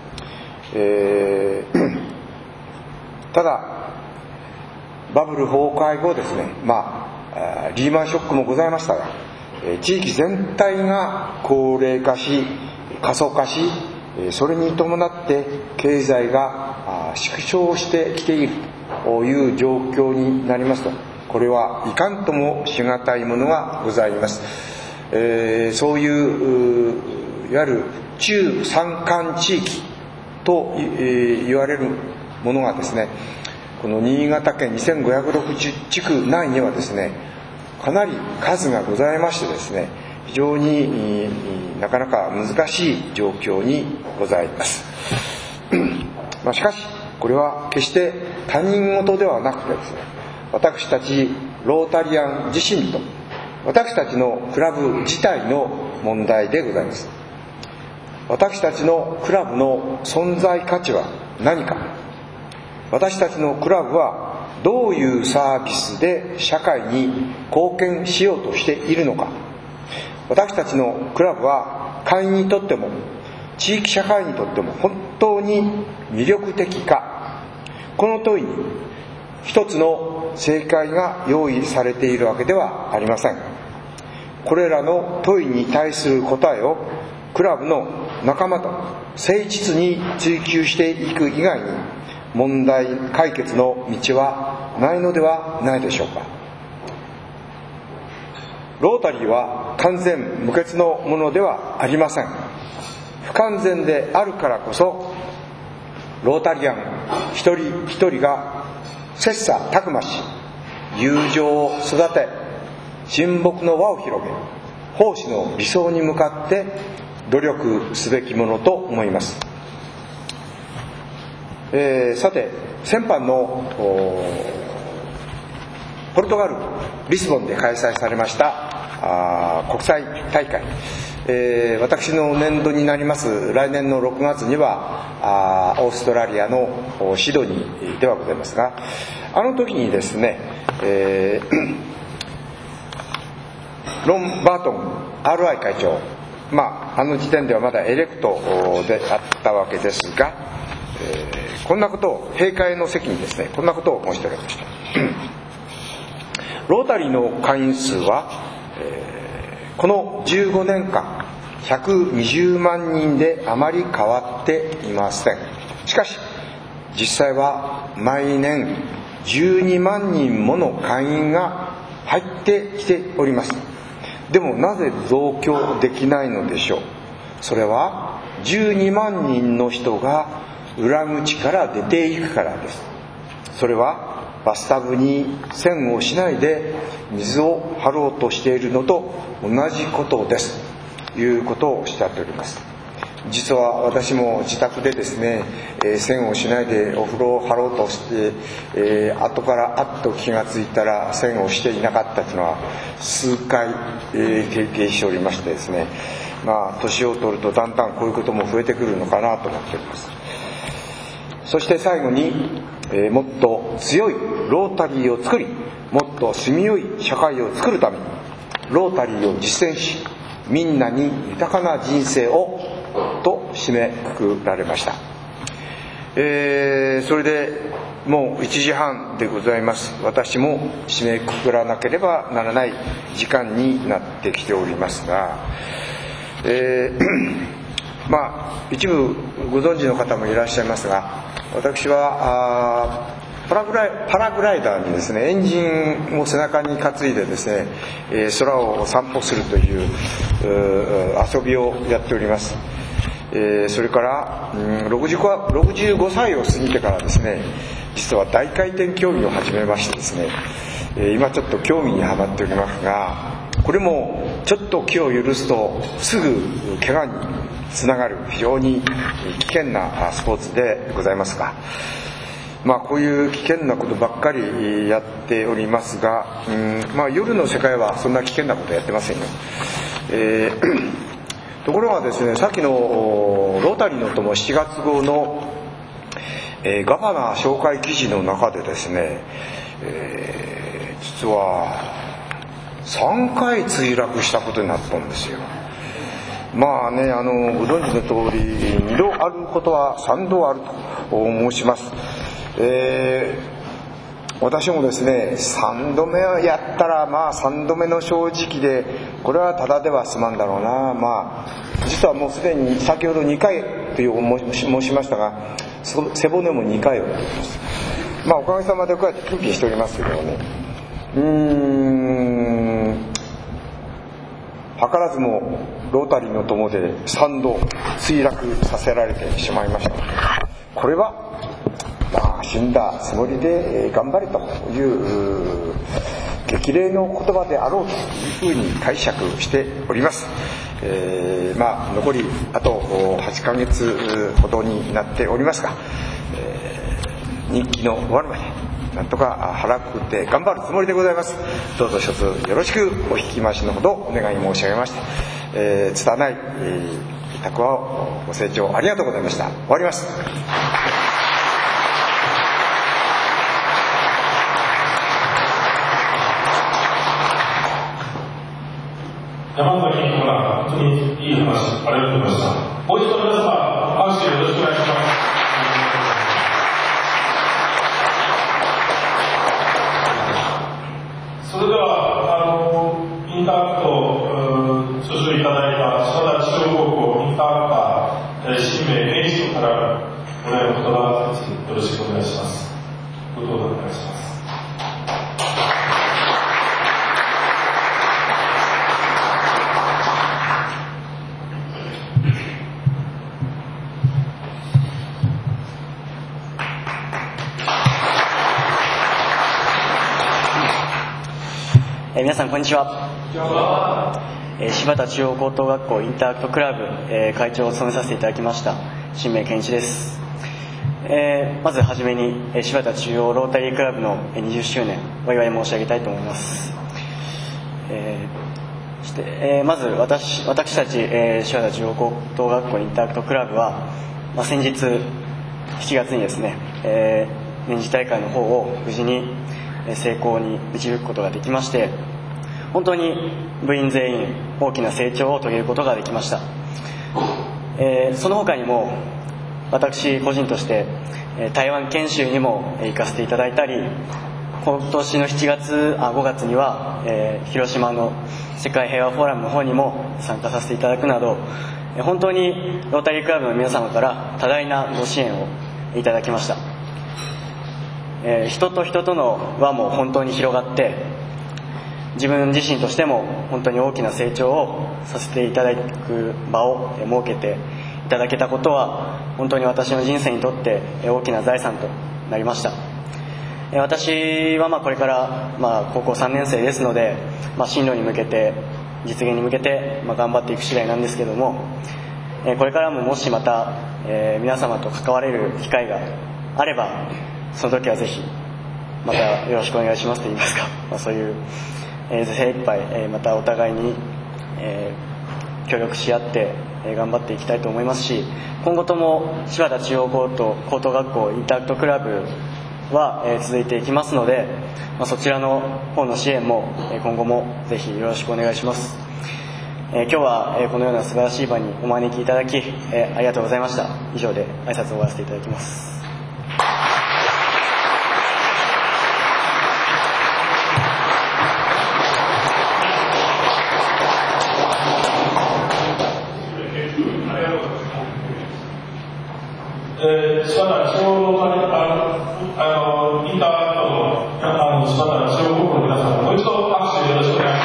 ただバブル崩壊後ですね、リーマンショックもございましたが、地域全体が高齢化し過疎化し、それに伴って経済が縮小してきているという状況になりますと、これはいかんともしがたいものがございます。そういういわゆる中山間地域と言われるものがですね、この新潟県2560地区内にはですね、かなり数がございましてですね、非常になかなか難しい状況にございます。しかしこれは決して他人事ではなくてですね、私たちロータリアン自身と私たちのクラブ自体の問題でございます。私たちのクラブの存在価値は何か、私たちのクラブはどういうサービスで社会に貢献しようとしているのか、私たちのクラブは会員にとっても地域社会にとっても本当に魅力的か、この問いに一つの正解が用意されているわけではありません。これらの問いに対する答えをクラブの仲間と誠実に追求していく以外に問題解決の道はないのではないでしょうか。ロータリーは完全無欠のものではありません。不完全であるからこそ、ロータリアン一人一人が切磋琢磨し、友情を育て、親睦の輪を広げ、奉仕の理想に向かって努力すべきものと思います。さて、先般のポルトガルリスボンで開催されました国際大会、私の年度になります来年の6月にはオーストラリアのシドニーではございますが、あの時にですね、ロン・バートン RI 会長、あの時点ではまだエレクトであったわけですが、こんなことを閉会の席にですね、こんなことを申しておりました。ロータリーの会員数は、この15年間120万人であまり変わっていません。しかし実際は毎年12万人もの会員が入ってきております。でもなぜ増強できないのでしょう。それは12万人の人が裏口から出ていくからです。それはバスタブに栓をしないで水を張ろうとしているのと同じことですということをおっしゃっております。実は私も自宅でですね、栓をしないでお風呂を張ろうとして、後からあっと気がついたら栓をしていなかったというのは数回、経験しておりましてですね、年を取るとだんだんこういうことも増えてくるのかなと思っております。そして最後に、もっと強いロータリーを作り、もっと住みよい社会を作るためにロータリーを実践し、 みんなに豊かな人生をと締めくくられました。それでもう1時半でございます。私も締めくくらなければならない時間になってきておりますが、一部ご存知の方もいらっしゃいますが、私はパラグライダーにですね、エンジンを背中に担いでですね、空を散歩するという遊びをやっております。それから65歳を過ぎてからですね、実は大回転競技を始めましてですね、今ちょっと競技にはまっておりますが、これもちょっと気を許すとすぐ怪我につながる非常に危険なスポーツでございますが、こういう危険なことばっかりやっておりますが、夜の世界はそんな危険なことやってませんよ。ところがですね、さっきのロータリーの友7月号の、ガバナー紹介記事の中でですね、実は3回墜落したことになったんですよ。ご存知の通り、2度あることは3度あると申します。私もですね、3度目やったら3度目の正直で、これはただでは済まんだろうな。実はもうすでに先ほど2回という申しましたが、背骨も2回をやっております。おかげさまでこうやってピンピンしておりますけどね、図らずもロータリーの友で3度墜落させられてしまいました。これは死んだつもりで頑張れという激励の言葉であろうというふうに解釈しております。残りあと8ヶ月ほどになっておりますが、任期の終わるまでなんとか腹くくって頑張るつもりでございます。どうぞ一つよろしくお引き回しのほどお願い申し上げました。拙い拓和をご清聴ありがとうございました。終わります。 山崎君から本当にいい話ありがとうございました。もう一度皆様拍手よろしくお願いします。それではインターアクト著書いただいた島田中央高校インターアクター新名明治とからお礼の言葉よろしくお願いします。ご登壇お願いします。 皆さんこんにちは。柴田中央高等学校インターアクトクラブ、会長を務めさせていただきました新名健一です。まずはじめに柴田中央ロータリークラブの20周年お祝い申し上げたいと思います。そして、まず私たち、柴田中央高等学校インターアクトクラブは、先日7月にですね、年次大会の方を無事に成功に導くことができまして、本当に部員全員大きな成長を遂げることができました。その他にも私個人として台湾研修にも行かせていただいたり、今年の5月には広島の世界平和フォーラムの方にも参加させていただくなど、本当にロータリークラブの皆様から多大なご支援をいただきました。人と人との輪も本当に広がって、自分自身としても本当に大きな成長をさせていただく場を設けていただけたことは、本当に私の人生にとって大きな財産となりました。私はこれから高校3年生ですので、進路に向けて実現に向けて頑張っていく次第なんですけども、これからももしまた皆様と関われる機会があれば、その時はぜひまたよろしくお願いしますと言いますか、そういう精一杯またお互いに協力し合って頑張っていきたいと思いますし、今後とも柴田中央高等学校インターアクトクラブは続いていきますので、そちらの方の支援も今後もぜひよろしくお願いします。 今日はこのような素晴らしい場にお招きいただきありがとうございました。以上で挨拶を終わらせていただきます。 柴田中央インターアクトの柴田中央高校の皆さん、もう一度拍手よろしくお願いします。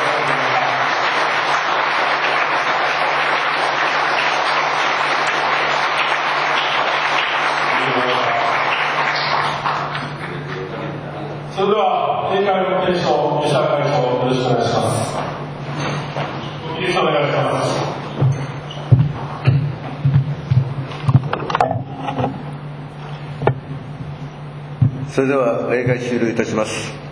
それでは閉会の提唱、吉田会長、よろしくお願いします。ご起立お願いします。 それでは例会終了いたします。